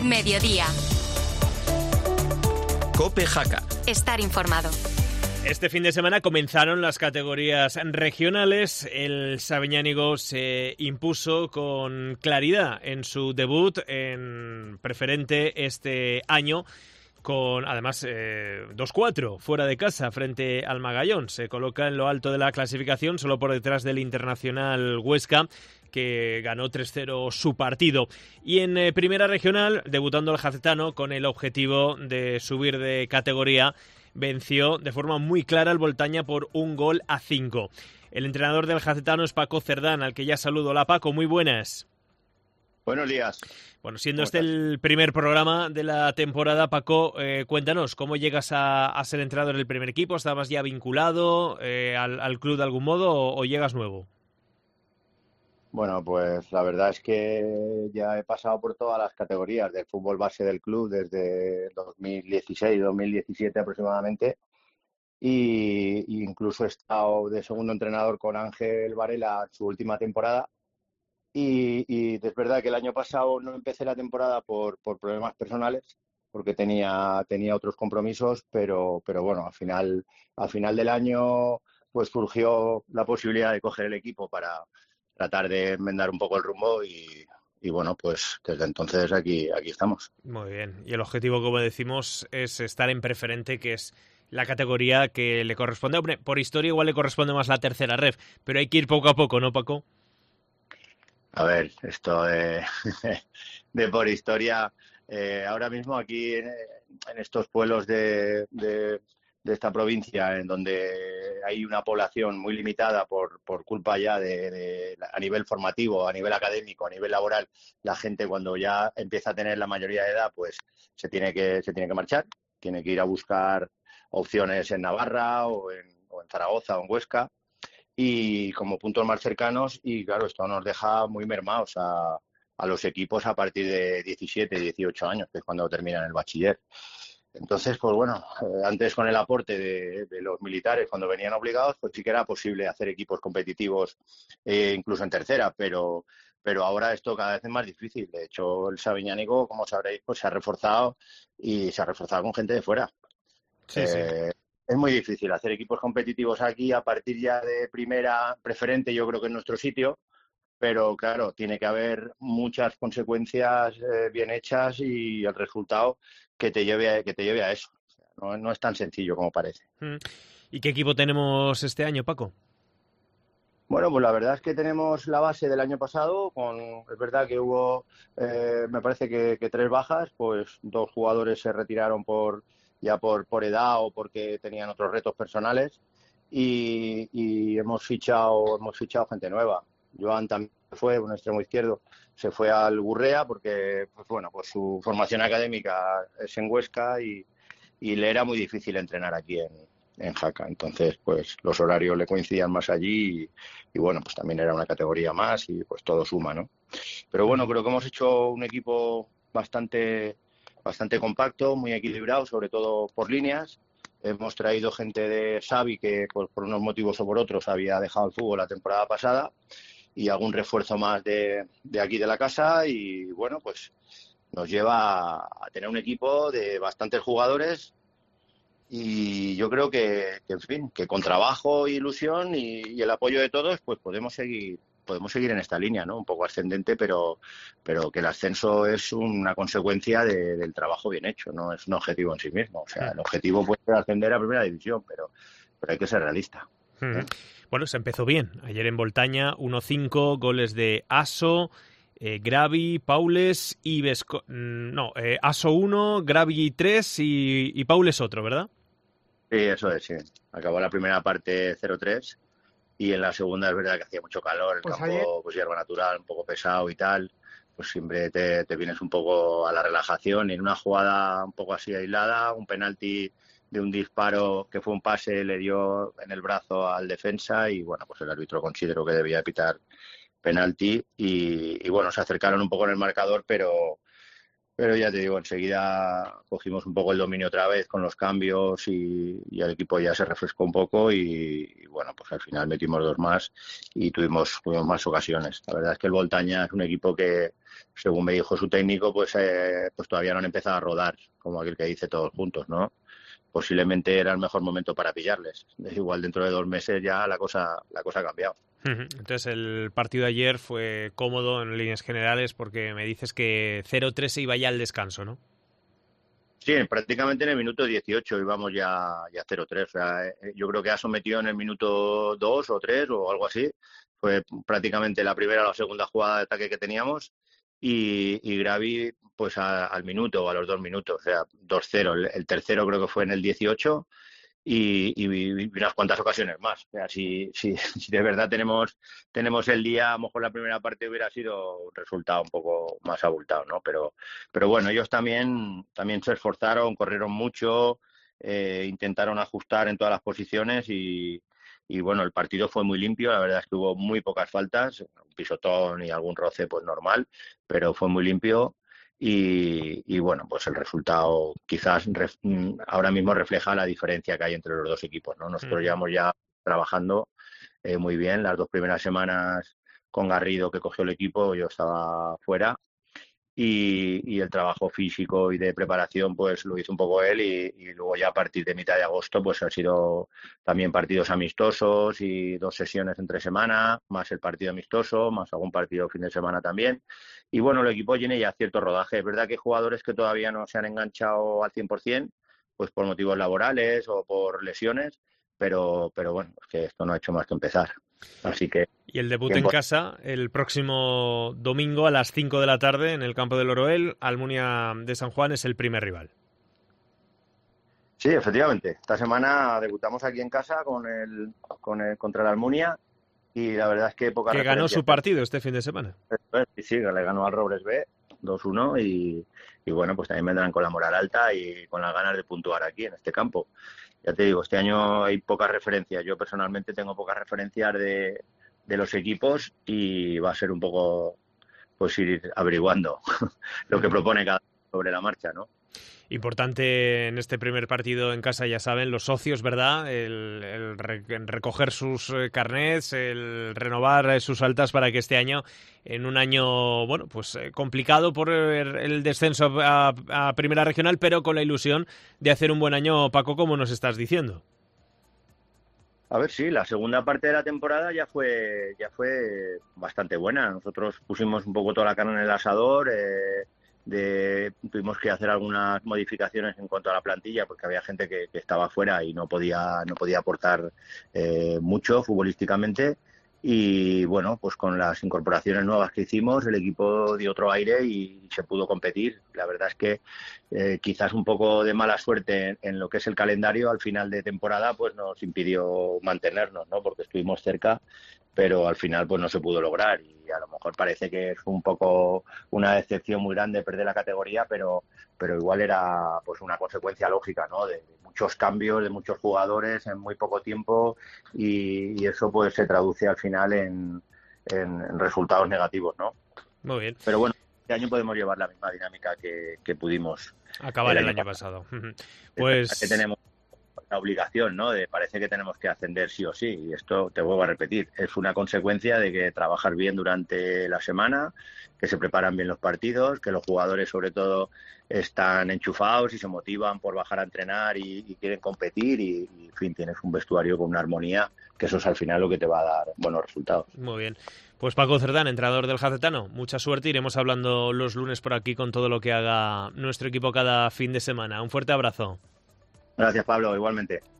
Mediodía. COPE Jaca. Estar informado. Este fin de semana comenzaron las categorías regionales. El Sabiñánigo se impuso con claridad en su debut en preferente este año, con además 2-4 fuera de casa frente al Magallón. Se coloca en lo alto de la clasificación, solo por detrás del Internacional Huesca, que ganó 3-0 su partido. Y en primera regional, debutando el Jacetano con el objetivo de subir de categoría, venció de forma muy clara al Voltaña por 1-5. El entrenador del Jacetano es Paco Cerdán, al que ya saludo. Hola Paco, muy buenas. Buenos días. Bueno, siendo este el primer programa de la temporada, Paco, cuéntanos, ¿cómo llegas a ser entrenador del primer equipo? ¿Estabas ya vinculado al club de algún modo o llegas nuevo? Bueno, pues la verdad es que ya he pasado por todas las categorías del fútbol base del club desde 2016, 2017 aproximadamente, y incluso he estado de segundo entrenador con Ángel Varela en su última temporada. Y es verdad que el año pasado no empecé la temporada por problemas personales, porque tenía otros compromisos, pero bueno, al final del año pues surgió la posibilidad de coger el equipo para tratar de enmendar un poco el rumbo y bueno, pues desde entonces aquí estamos. Muy bien. Y el objetivo, como decimos, es estar en preferente, que es la categoría que le corresponde. Hombre, por historia igual le corresponde más la tercera ref, pero hay que ir poco a poco, ¿no, Paco? A ver, esto de por historia, ahora mismo aquí en estos pueblos de esta provincia, en donde hay una población muy limitada por culpa ya a nivel formativo, a nivel académico, a nivel laboral, la gente cuando ya empieza a tener la mayoría de edad, pues se tiene que marchar, tiene que ir a buscar opciones en Navarra o en Zaragoza o en Huesca, y como puntos más cercanos, y claro, esto nos deja muy mermados a los equipos a partir de 17, 18 años, que es cuando terminan el bachiller. Entonces, pues bueno, antes con el aporte de los militares, cuando venían obligados, pues sí que era posible hacer equipos competitivos, incluso en tercera, pero ahora esto cada vez es más difícil. De hecho, el Sabiñánigo, como sabréis, pues se ha reforzado, y se ha reforzado con gente de fuera. Sí. Es muy difícil hacer equipos competitivos aquí a partir ya de primera preferente, yo creo que es nuestro sitio, pero claro, tiene que haber muchas consecuencias bien hechas y el resultado que te lleve a eso. O sea, no es tan sencillo como parece. ¿Y qué equipo tenemos este año, Paco? Bueno, pues la verdad es que tenemos la base del año pasado. Es verdad que hubo, me parece que 3 bajas, pues 2 jugadores se retiraron por edad o porque tenían otros retos personales, y hemos fichado gente nueva. Joan también fue, un extremo izquierdo, se fue al Gurrea porque pues su formación académica es en Huesca y le era muy difícil entrenar aquí en Jaca. Entonces, pues los horarios le coincidían más allí y bueno, pues también era una categoría más y pues todo suma, ¿no? Pero bueno, creo que hemos hecho un equipo bastante compacto, muy equilibrado, sobre todo por líneas. Hemos traído gente de Xavi que por unos motivos o por otros había dejado el fútbol la temporada pasada, y algún refuerzo más de aquí de la casa, y bueno, pues nos lleva a tener un equipo de bastantes jugadores, y yo creo que en fin, que con trabajo, ilusión y el apoyo de todos, pues podemos seguir en esta línea, ¿no? Un poco ascendente, pero que el ascenso es una consecuencia del trabajo bien hecho, no es un objetivo en sí mismo. O sea, el objetivo puede ser ascender a primera división, pero hay que ser realista. Bueno, se empezó bien. Ayer en Voltaña, 1-5, goles de Aso, Gravi, Paules y Aso 1, Gravi 3 y Paules otro, ¿verdad? Sí, eso es, sí. Acabó la primera parte 0-3. Y en la segunda es verdad que hacía mucho calor, el campo, pues hierba natural, un poco pesado y tal, pues siempre te vienes un poco a la relajación, y en una jugada un poco así aislada, un penalti de un disparo que fue un pase, le dio en el brazo al defensa y bueno, pues el árbitro consideró que debía pitar penalti y bueno, se acercaron un poco en el marcador, pero Pero ya te digo, enseguida cogimos un poco el dominio otra vez con los cambios y el equipo ya se refrescó un poco y bueno, pues al final metimos 2 más y tuvimos más ocasiones. La verdad es que el Voltaña es un equipo que, según me dijo su técnico, pues todavía no han empezado a rodar, como aquel que dice todos juntos, ¿no? Posiblemente era el mejor momento para pillarles. Igual dentro de 2 meses ya la cosa ha cambiado. Entonces el partido de ayer fue cómodo en líneas generales porque me dices que 0-3 se iba ya al descanso, ¿no? Sí, prácticamente en el minuto 18 íbamos ya 0-3. O sea, yo creo que ha sometido en el minuto 2 o 3 o algo así. Fue prácticamente la primera o la segunda jugada de ataque que teníamos y Gravi pues al minuto o a los 2 minutos, o sea, 2-0. El tercero creo que fue en el 18 y unas cuantas ocasiones más. O sea, si de verdad tenemos el día, a lo mejor la primera parte hubiera sido un resultado un poco más abultado, ¿no? Pero bueno, ellos también se esforzaron, corrieron mucho, intentaron ajustar en todas las posiciones y bueno, el partido fue muy limpio. La verdad es que hubo muy pocas faltas, un pisotón y algún roce pues normal, pero fue muy limpio. Y bueno, pues el resultado quizás ahora mismo refleja la diferencia que hay entre los dos equipos, ¿no? Nosotros llevamos ya trabajando muy bien. Las 2 primeras semanas con Garrido, que cogió el equipo, yo estaba fuera y el trabajo físico y de preparación pues lo hizo un poco él y luego ya a partir de mitad de agosto pues han sido también partidos amistosos y 2 sesiones entre semana, más el partido amistoso, más algún partido fin de semana también. Y bueno, el equipo tiene ya cierto rodaje. Es verdad que hay jugadores que todavía no se han enganchado al 100%, pues por motivos laborales o por lesiones, pero bueno, es que esto no ha hecho más que empezar. Así que... Y el debut en casa el próximo domingo a las 5 de la tarde en el campo del Oroel. Almunia de San Juan es el primer rival. Sí, efectivamente. Esta semana debutamos aquí en casa contra el Almunia y la verdad es que poca que ganó su partido este fin de semana. Sí, le ganó al Robles B 2-1 y bueno, pues también vendrán con la moral alta y con las ganas de puntuar aquí en este campo. Ya te digo, este año hay pocas referencias. Yo personalmente tengo pocas referencias de los equipos y va a ser un poco pues ir averiguando lo que propone cada uno sobre la marcha, ¿no? Importante en este primer partido en casa, ya saben, los socios, ¿verdad? El recoger sus carnets, el renovar sus altas para que este año, en un año, bueno, pues complicado por el descenso a Primera Regional, pero con la ilusión de hacer un buen año, Paco, como nos estás diciendo. A ver, sí, la segunda parte de la temporada ya fue bastante buena. Nosotros pusimos un poco toda la carne en el asador, tuvimos que hacer algunas modificaciones en cuanto a la plantilla porque había gente que estaba fuera y no podía aportar mucho futbolísticamente y bueno, pues con las incorporaciones nuevas que hicimos el equipo dio otro aire y se pudo competir. La verdad es que quizás un poco de mala suerte en lo que es el calendario al final de temporada pues nos impidió mantenernos, ¿no? Porque estuvimos cerca, pero al final pues no se pudo lograr y a lo mejor parece que es un poco una decepción muy grande perder la categoría, pero igual era pues una consecuencia lógica, ¿no? De muchos cambios, de muchos jugadores en muy poco tiempo y eso pues se traduce al final en resultados negativos, ¿no? Muy bien. Pero bueno, este año podemos llevar la misma dinámica que pudimos acabar el año pasado. Pues que tenemos la obligación, ¿no? Parece que tenemos que ascender sí o sí, y esto te vuelvo a repetir, es una consecuencia de que trabajas bien durante la semana, que se preparan bien los partidos, que los jugadores sobre todo están enchufados y se motivan por bajar a entrenar y quieren competir y en fin, tienes un vestuario con una armonía, que eso es al final lo que te va a dar buenos resultados. Muy bien. Pues Paco Cerdán, entrenador del Jacetano, mucha suerte, iremos hablando los lunes por aquí con todo lo que haga nuestro equipo cada fin de semana. Un fuerte abrazo. Gracias, Pablo, igualmente.